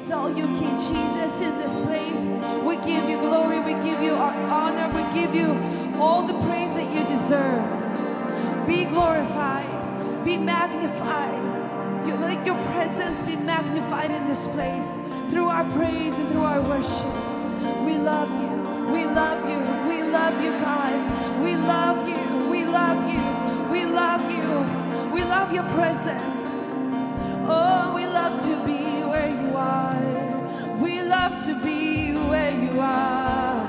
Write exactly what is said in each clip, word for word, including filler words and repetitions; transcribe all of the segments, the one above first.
exalt you, King Jesus, in this place. We give you glory, we give you our honor, we give you all the praise that you deserve. Be glorified, be magnified. You, let your presence be magnified in this place through our praise and through our worship. We love you, we love you, we love you, God. We love you, we love you, we love you, we love your presence. Oh, we love to be where you are. We love to be where you are.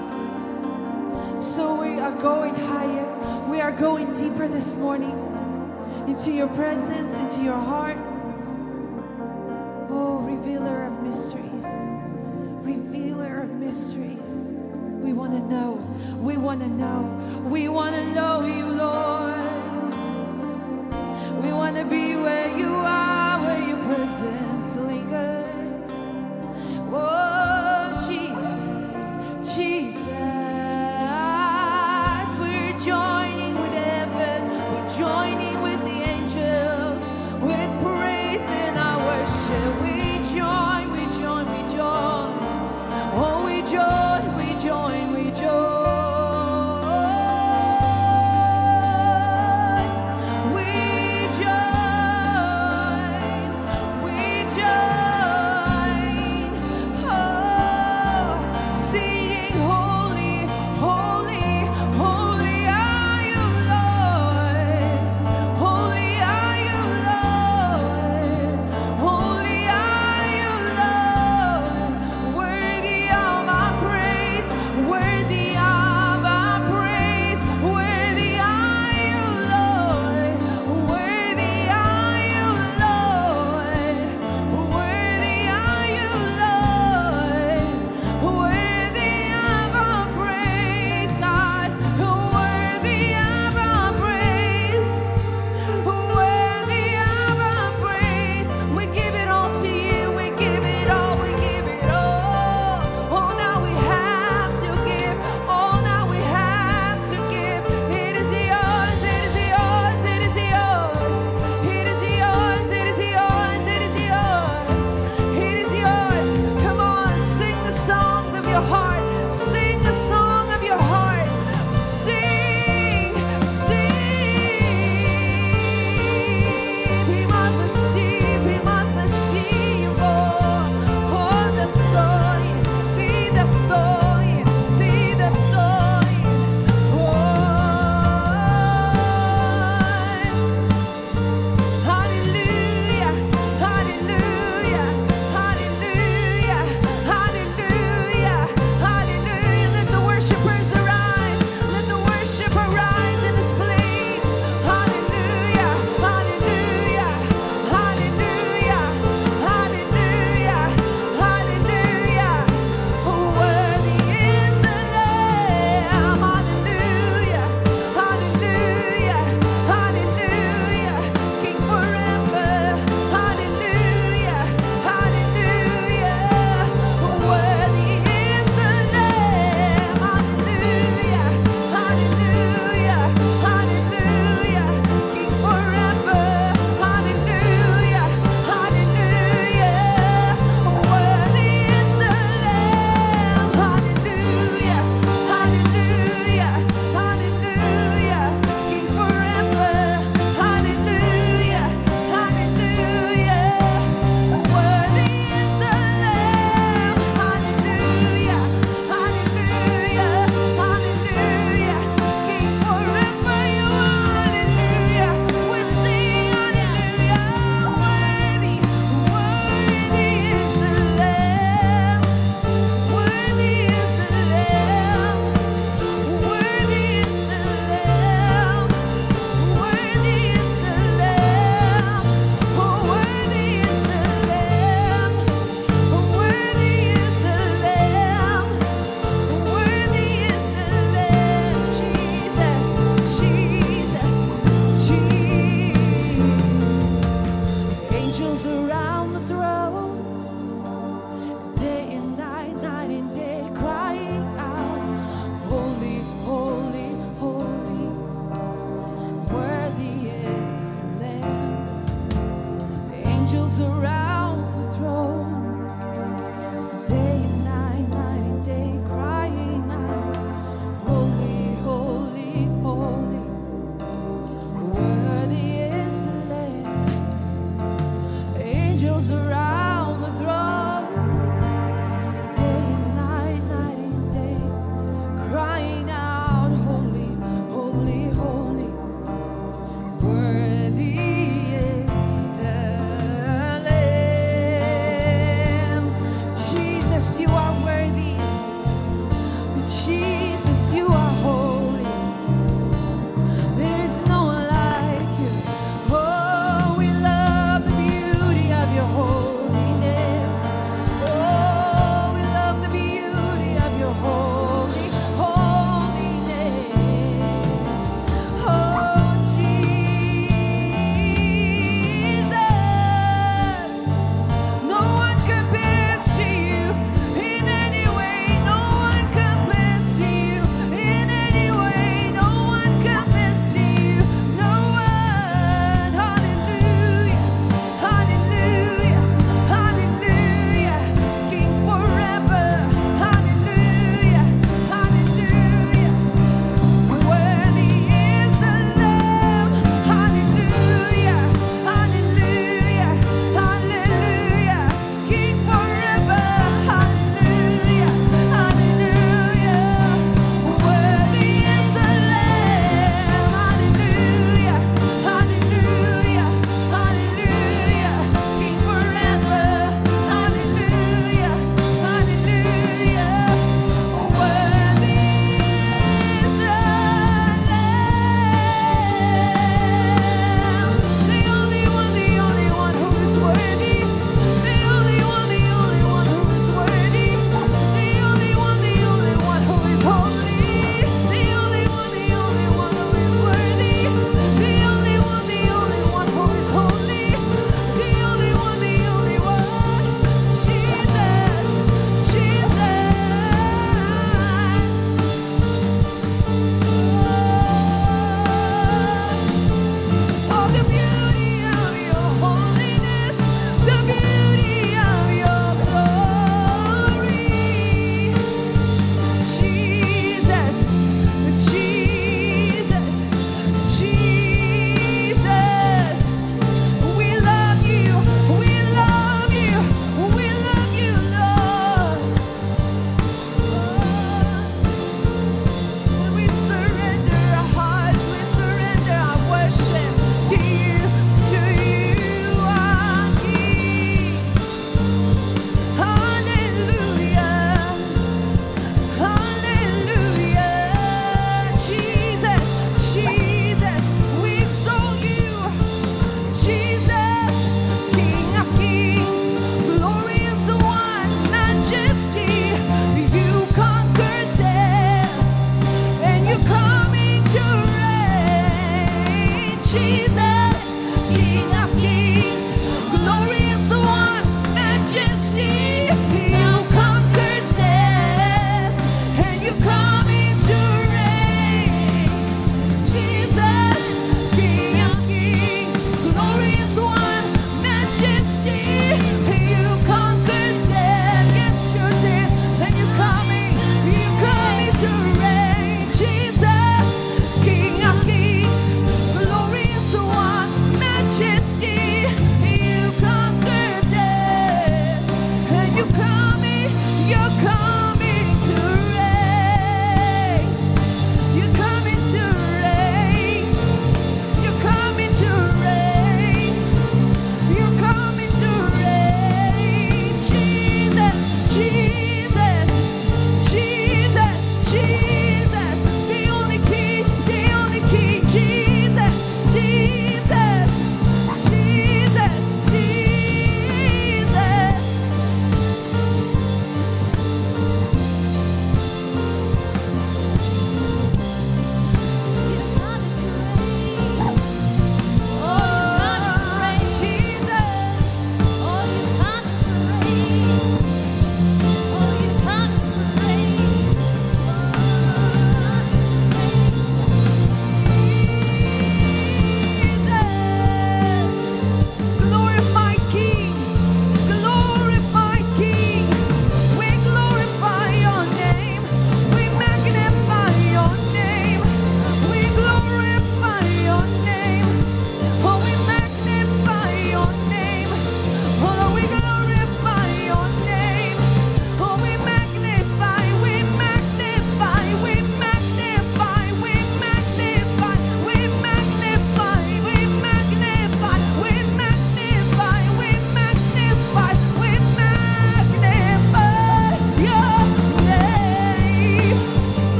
So we are going higher. We are going deeper this morning into your presence, into your heart. Oh, revealer of mysteries, revealer of mysteries. We want to know, we want to know, we want to know you, Lord. We want to be where you are, where your presence lingers. Oh, Jesus, Jesus. We're joining with heaven, we're joining with the angels, with praise in our worship. We join, we join, we join. Oh, we join, we join, we join. Worthy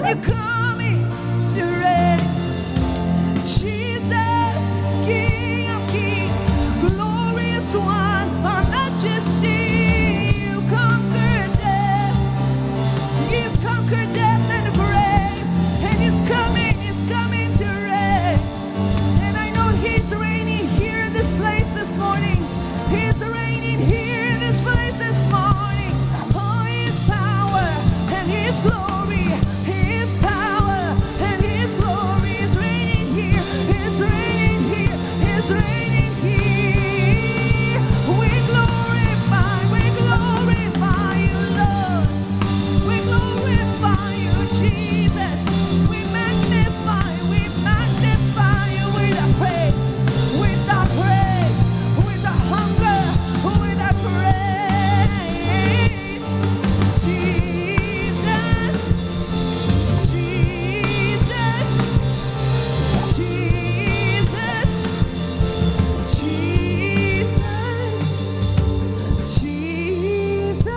you're coming to reign. Jesus, King of Kings, glorious one, our majesty, you conquered death. He's conquered death and the grave, and he's coming, he's coming to reign. And I know he's reigning here in this place this morning. He's reigning here in this place this morning. Oh, his power and his glory, his power and his glory is reigning here. He's reigning here. He's reigning here. We glorify, we glorify you, Lord. We glorify you, Jesus. We magnify, we magnify you with our praise, with our praise, with our hunger, with our praise. Jesus, Jesus, Jesus, Jesus, Jesus.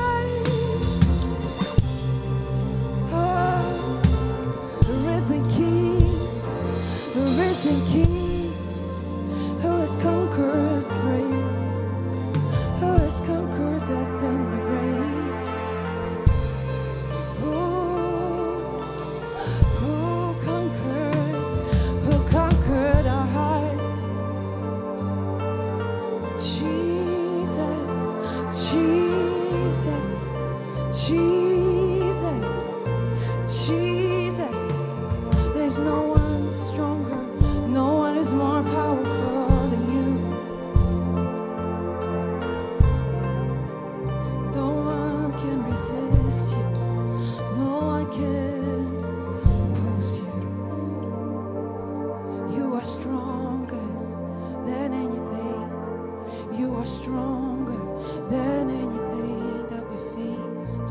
Oh, the risen King, the risen King, who has conquered grave, who has conquered death and the grave. Who, who conquered, who conquered our hearts. Jesus, Jesus, Jesus, Jesus. There's no one stronger, no one is more powerful than you. No one can resist you, no one can oppose you. You are stronger than anything, you are stronger than anything that we faced.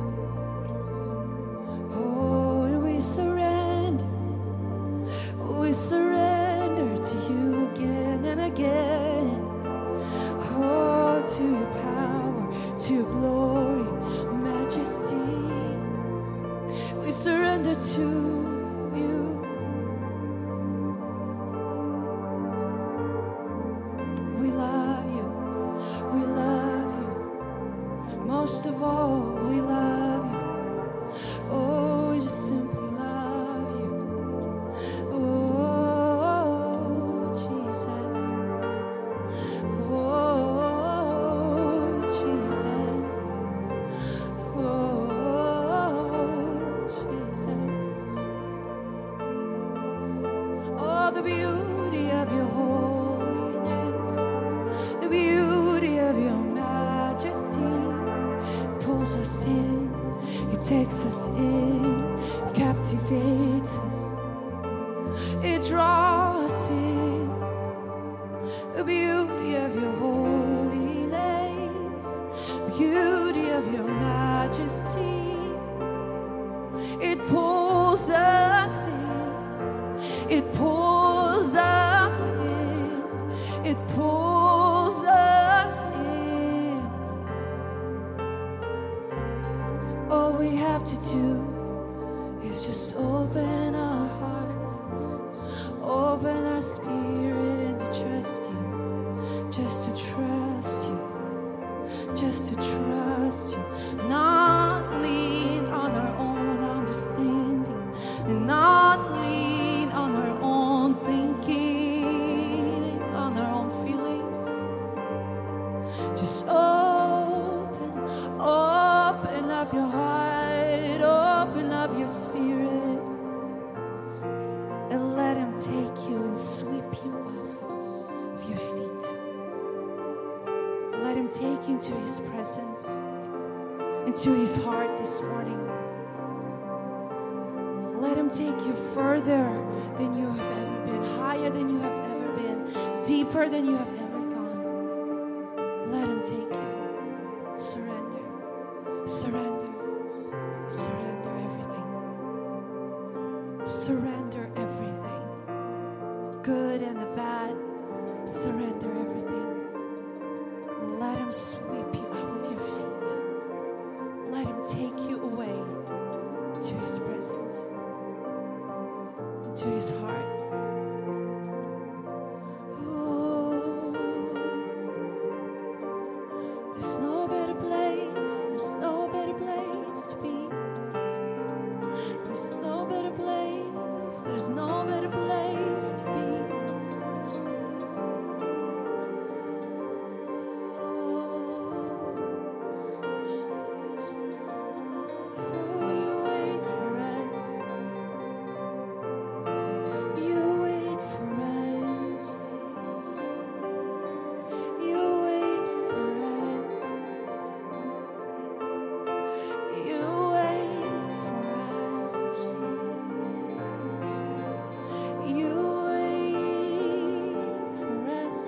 Oh, and we surrender, we surrender to you again and again. Oh, to your power, to your glory, majesty. We surrender to you. We love you, we love you. Most of all, we love you. Oh, we just simply love you. Oh, Jesus. Oh, Jesus. Oh, Jesus. Oh, the beauty of your holiness, the beauty of your majesty pulls us in, it takes us in, it captivates us, it draws us in. The beauty of your holiness, beauty of your majesty, it pulls us in, it pulls us in, it pulls us in. All we have to do is just open our hearts, open our spirit, and to trust you, just to trust you, just to trust you, not lean on our own understanding, and not lean on our own thinking, on our own feelings. Just open, open up your heart, open up your spirit, and let him take you and sweep you off of your feet. Let him take you into his presence, into his heart this morning. Let him take you further than you have ever been, higher than you have ever been, deeper than you have ever gone. Let him take you. Surrender, surrender, surrender everything. Surrender everything. Good and the bad, surrender everything. Let him sweep you off of your feet. Let him take you away to his presence. to His heart. There's no better place, there's no better place to be. There's no better place, there's no better place to be. Oh, you wait for us. You wait for us. You wait for us. You wait for us. You wait for us.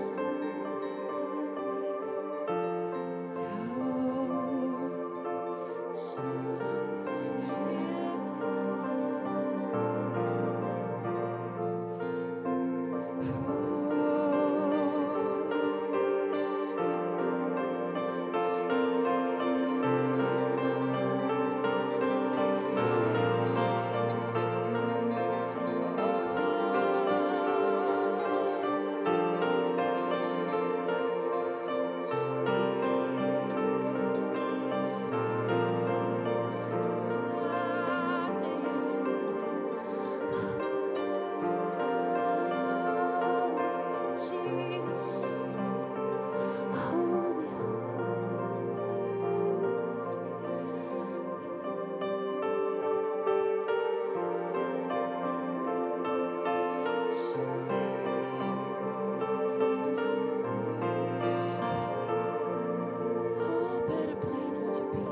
No better place to be.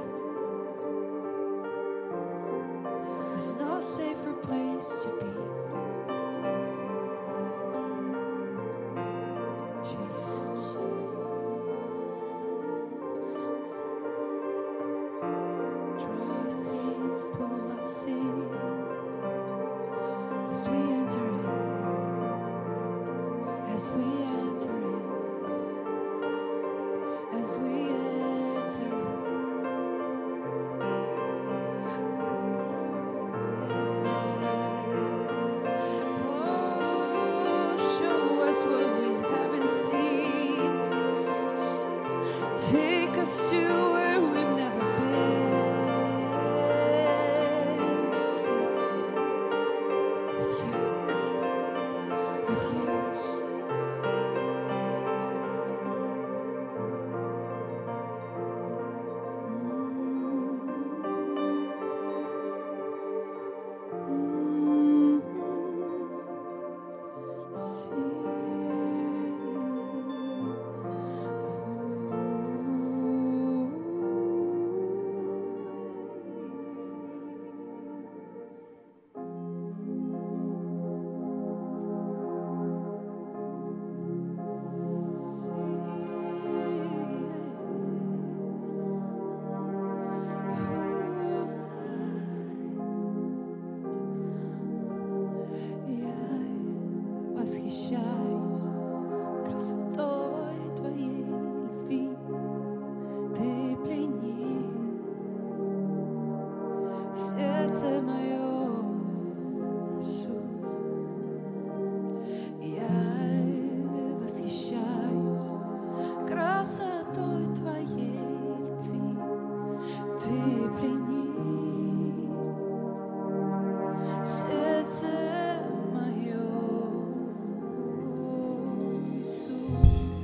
There's no safer place to be. Jesus. Draw us in, pull us in as we enter in, as we enter in, as we enter Oh, show us what we haven't seen. Take us to where we've never been. With you, with you. Я восхищаюсь красотой Твоей любви. Ты пленил сердце мое, Иисус. Я восхищаюсь красотой Твоей любви. Ты пленил сердце мое, Иисус.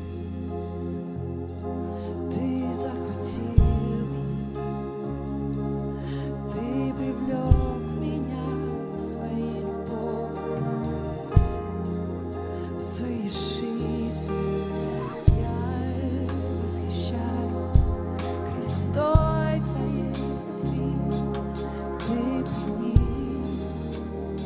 Ты захватил меня, Ты привлек меня своей любовью, своей жизнью. Я восхищаюсь красотой Твоей любви. Ты пленил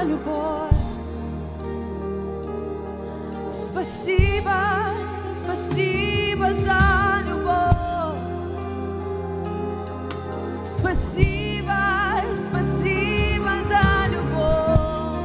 за любовь. Спасибо, спасибо за любовь. Спасибо, спасибо за любовь.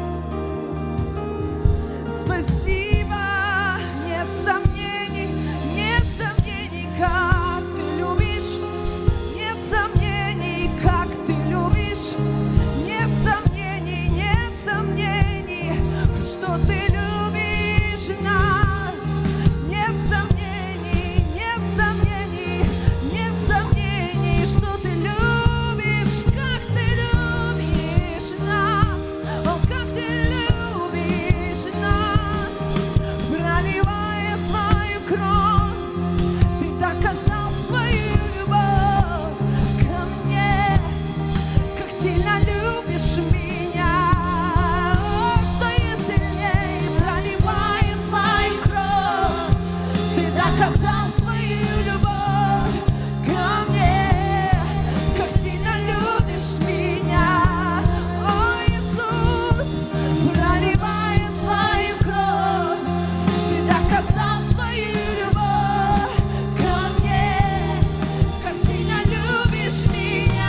Спасибо, нет сомнений, нет сомнений, как ты любишь. Нет сомнений, как ты любишь. Нет сомнений, нет сомнений, что ты любишь нас. Нет сомнений, нет сомнений, нет сомнений, что ты любишь, как ты любишь нас. О, как ты любишь нас. Проливая свою кровь, ты доказал свою любовь ко мне. Как сильно любишь меня. О, что есть сильнее, проливая свою кровь, ты доказал свою любовь ко мне. Как сильно любишь меня. О, Иисус, проливая свою кровь, ты доказал свою любовь ко мне. Как сильно любишь меня.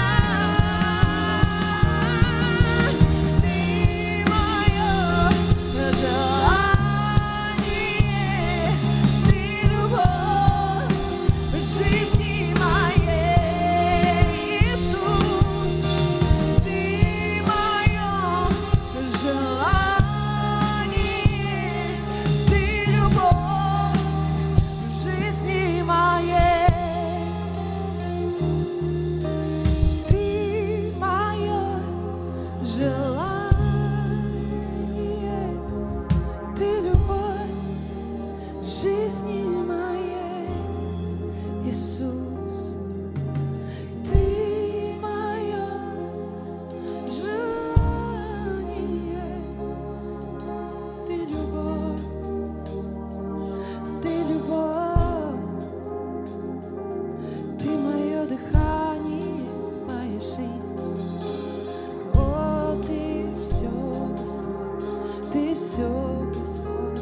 Ты мое желание, ты любовь жизни моей, Иисус. Ты мое желание, ты любовь жизни моей. Ты мое желание, ты любовь жизни моей, Иисус. Ты мое желание, ты любовь, ты любовь. Ты мое дыхание, моя жизнь. О, ты все, Господь, ты все, Господь.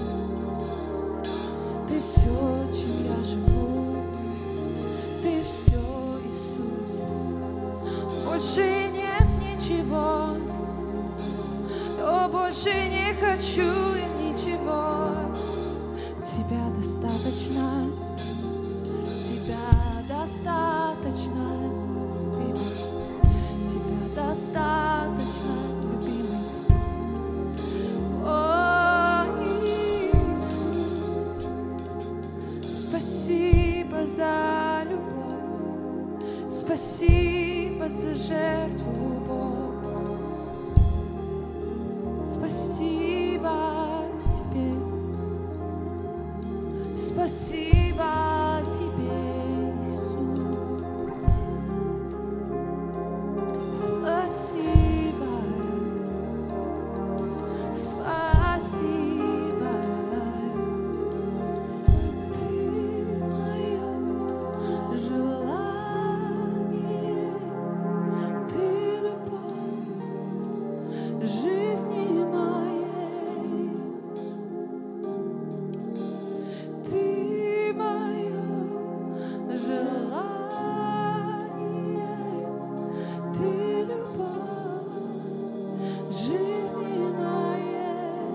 Ты все, чем я живу. Ты все, Иисус. Больше нет ничего. О, больше не хочу я ничего. Тебя достаточно. Тебя достаточно, любимый. Тебя достаточно, любимый. О, Иисус, спасибо за любовь. Спасибо за жертву, Бог. Спасибо тебе. Спасибо тебе, Иисус. Спасибо. Спасибо. Ты мое желание, ты любовь жизни моей. Ты мое желание, ты любовь жизни моей.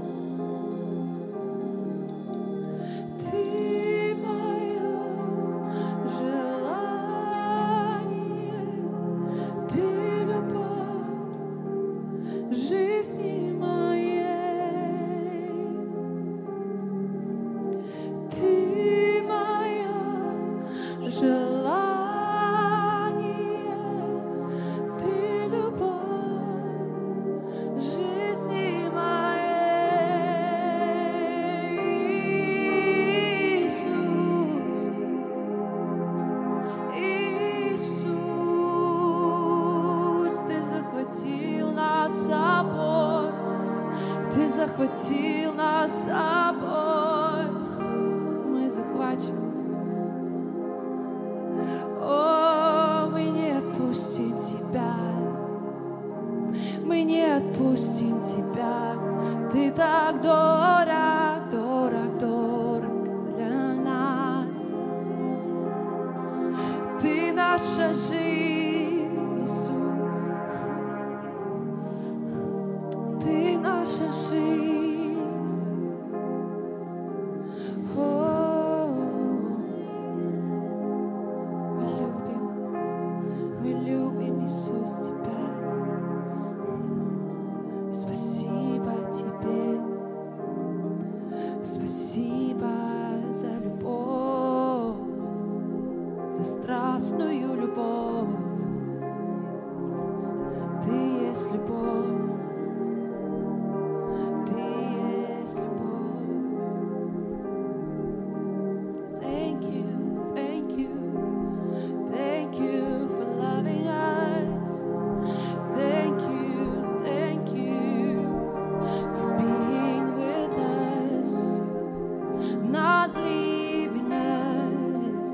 Ты мое желание, ты любовь жизни моей. Ты мое желание, ты любовь жизни моей. Иисус, Иисус, ты захватил нас собой. Ты захватил нас собой. Мы захвачены. О, мы не отпустим тебя. Мы не отпустим тебя. Дорог, дорог, дорог для нас. Ты наша жизнь, Иисус. Ты наша жизнь. О, мы любим, мы любим, Иисус, Тебя. Спасибо Тебе. Спасибо за любовь, за страстную любовь. Ты есть любовь. Ты есть любовь. Thank you, thank you, thank you for loving us. Thank you, thank you for being with us, not leaving us.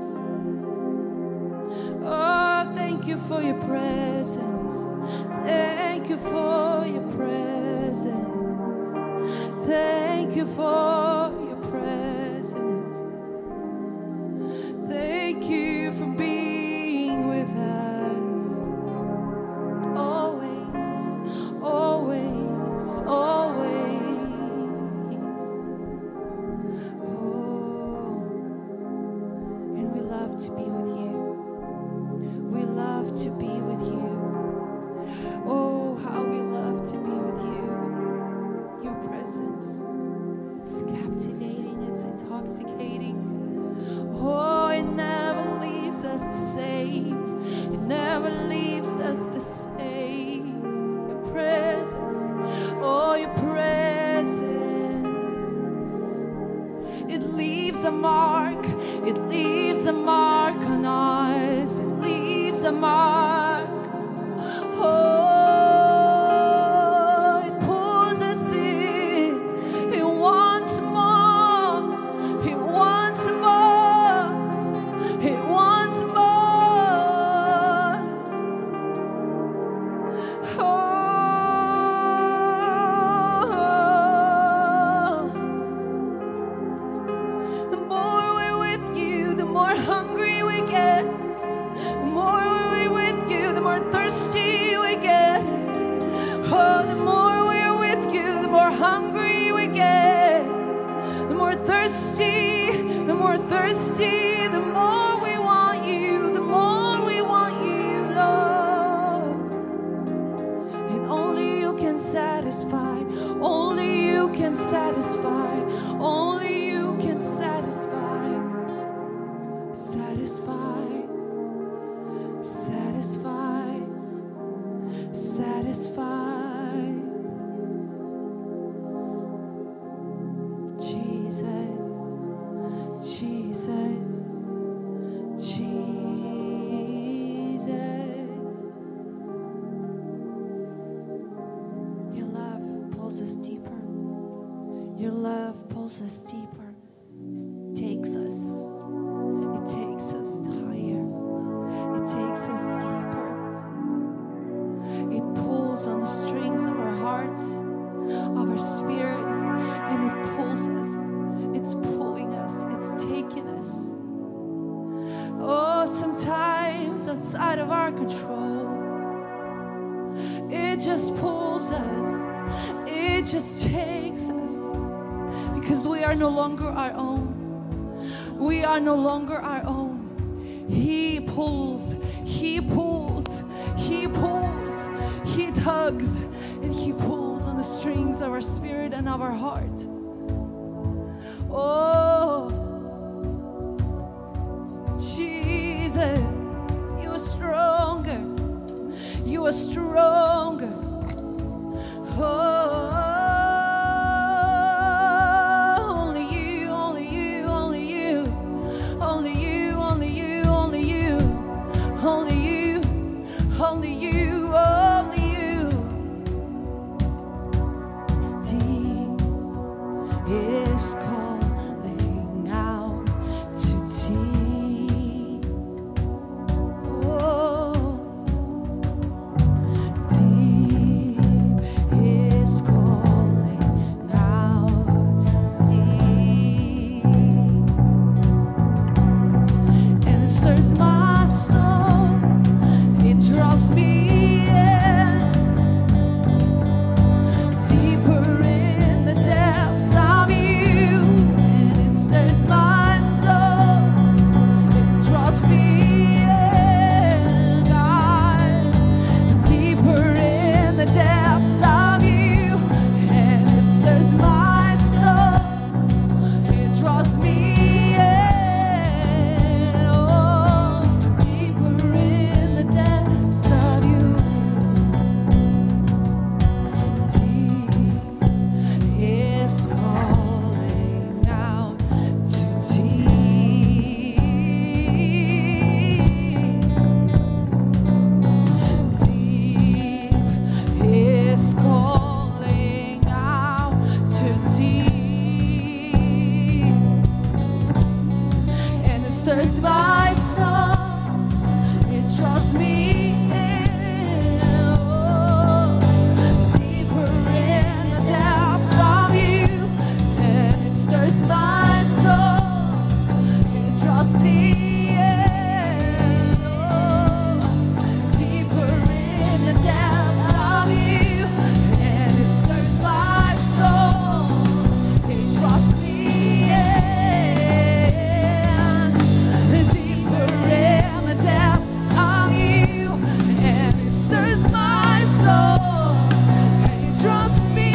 Oh, thank you for your presence. Thank you for your presence. Thank you for your presence. Thank you for being with us. Always, always, always. Oh, and we love to be with you. We love to be with you. Oh, how we love to be with you. Your presence, it's captivating, it's intoxicating. Oh, it never leaves us the same. It never leaves us the same. Your presence, oh, your presence. It leaves a mark, it leaves a mark on us. It leaves a mark. Oh, the more we want you, the more we want you, Lord. And only you can satisfy, only you can satisfy, only you can satisfy, satisfy, satisfy, satisfy. Us deeper. It takes us. It takes us higher. It takes us deeper. It pulls on the strings of our hearts, of our spirit, and it pulls us. It's pulling us. It's taking us. Oh, sometimes outside of our control. It just pulls us. It just takes us. Because we are no longer our own. We are no longer our own. He pulls, He pulls, He pulls, He tugs, and He pulls on the strings of our spirit and of our heart. Oh, Jesus, you are stronger. You are stronger. Oh. Now stirs my soul. It draws me in, oh, deeper in the depths of you, and it stirs my soul. It draws me in, oh, deeper in the depths of you, and it stirs my soul. It draws me in, deeper in the depths of you, and it stirs my soul. And it draws me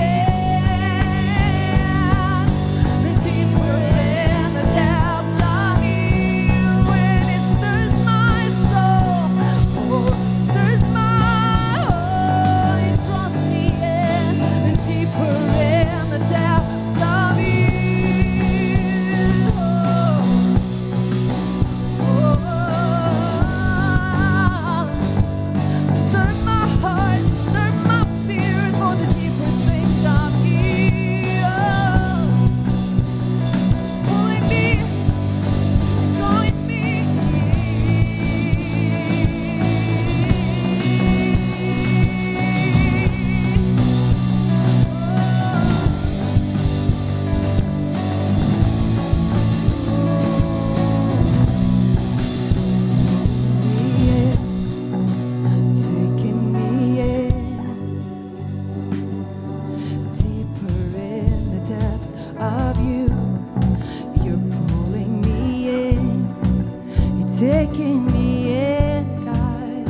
in, deeper in the depths of you, and it stirs my soul. Oh, stirs my, oh, it draws me in, deeper in the depths of you. Oh, oh, stir my heart, stir my spirit for the deeper things of you. Pulling me, drawing me. Yeah, taking me in, deeper in the depths of you. You're pulling me in, you're taking me in, God,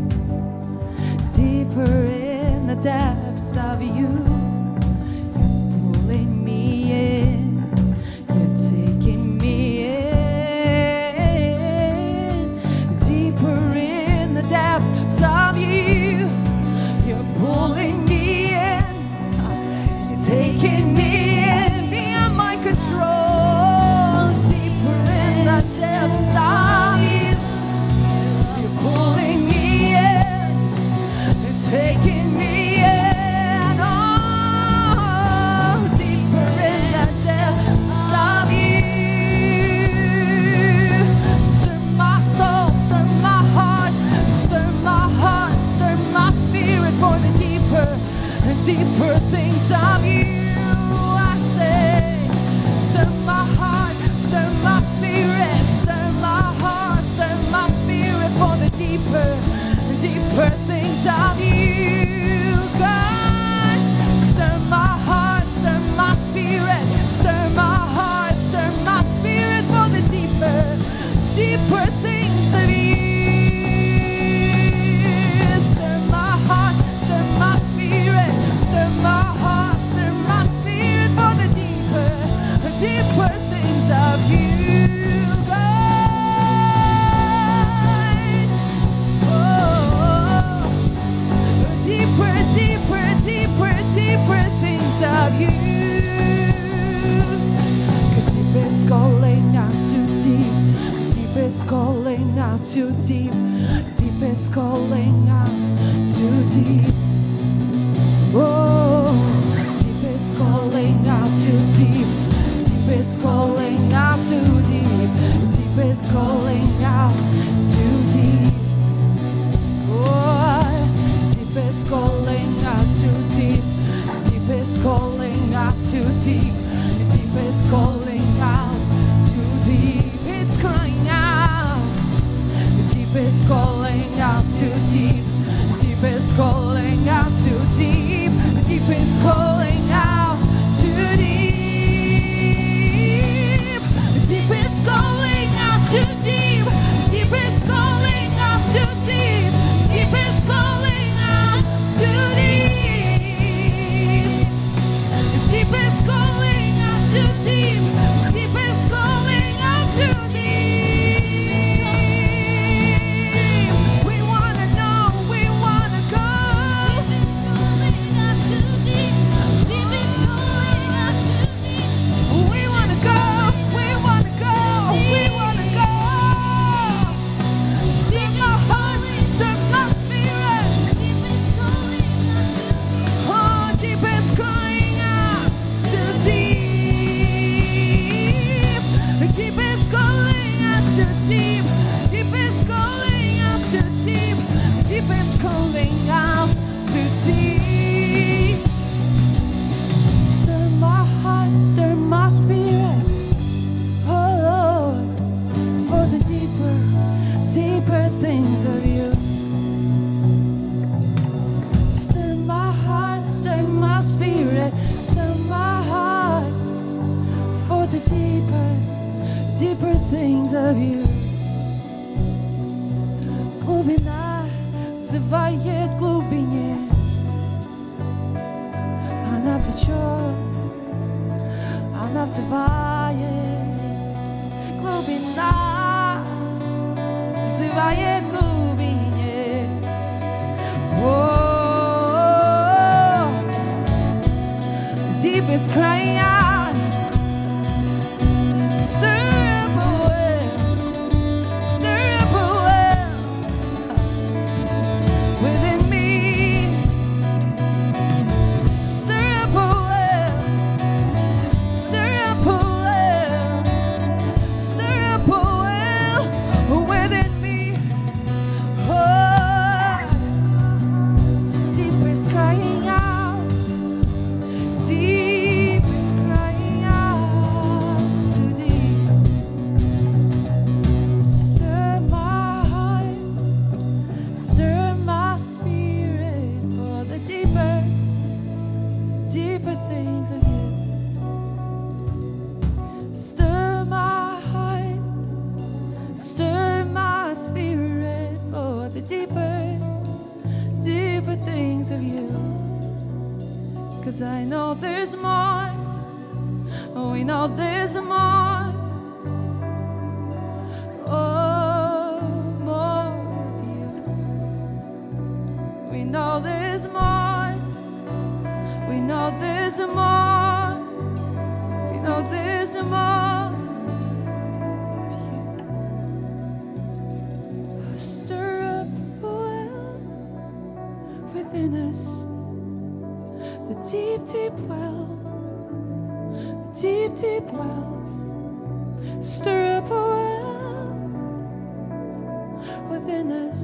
deeper in the depths of you. You're pulling me in, you're taking me in, deeper in the depths of you. You're pulling me in, you're taking me in, beyond my control, deeper in the depths of you. You're pulling me in, you're taking me in, oh, deeper in the depths of you. Stir my soul, stir my heart, stir my heart, stir my spirit for the deeper and deeper things of you. I say, stir my heart, stir my spirit, stir my heart, stir my spirit for the deeper and deeper things of you, God. Stir my heart, stir my spirit, stir my heart, stir my spirit for the deeper, deeper things of you. Stir my heart, stir my spirit, stir my heart, stir my spirit for the deeper, deeper things of you, God. Oh, deeper, deeper, deeper, deeper things of you. 'Cause deep is calling out too deep, deep is calling out too deep, deep is calling out too deep. Oh, deep is calling out too deep, deep is calling out too deep, deep is calling out too deep. Oh, deep is calling out too deep, deep is calling out too deep, deep is calling out too deep. It's crying out. Deep is calling out too deep, deep is calling out too deep, deep is calling out too deep. Deep is calling out too deep, deep is calling out too deep, deep is calling out too deep. Deep is calling взывает, глубина взывает глубине. О, deepest crying out, stir up a well, stir up a well within me. Stir up a well, stir up a well, stir up a well within me. Oh, deepest crying out, deepest crying out to thee. Stir my heart, stir my spirit for the deeper, deeper things of you. Stir my heart, stir my spirit for the deeper, deeper things of you. 'Cause I know there's more, we know there's more. Oh, more of you. We know there's more, we know there's more, we know there's more of you. Stir up a well within us, the deep, deep well, the deep, deep wells. Stir up a well within us,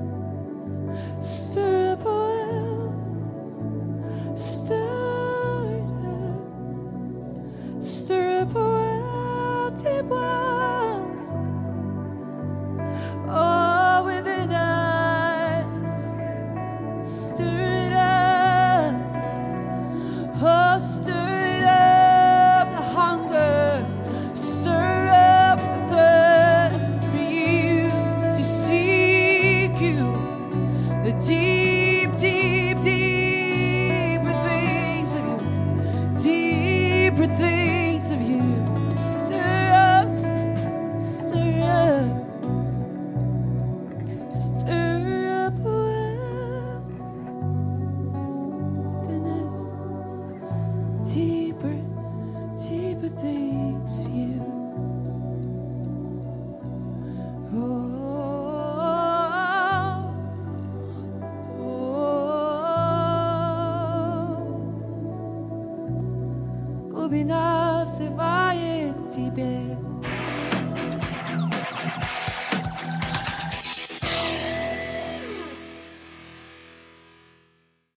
stir up a well, stir it up, stir up a well, deep wells. Oh, within us, stir it up. Oh, stir it up, the hunger, stir up the thirst for you, to seek you, the deep, deep, deeper things of you, deeper things of you. Stir up, stir up, stir up a well within us. Deeper, deeper things of you. Oh, oh, глубина взывает к тебе.